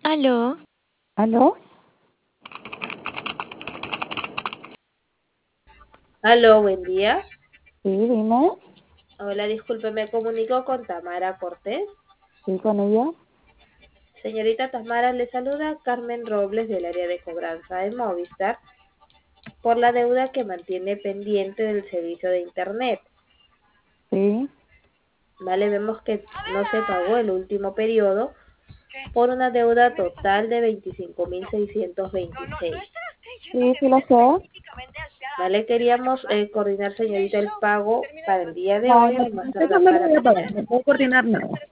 Aló, ¿Aló? Aló, buen día. Sí, dime. Hola, disculpe, me comunico con Tamara Cortés. Sí, con ella. Señorita Tamara, le saluda Carmen Robles del área de cobranza de Movistar por la deuda que mantiene pendiente del servicio de Internet. Sí. Vale, vemos que no se pagó el último periodo por una deuda total de 25.626. Sí, sí lo sé. Vale, queríamos coordinar, señorita, el pago para el día de No, hoy no, o más eso tardar no lo para voy a pagar. mañana. No puedo coordinar nada.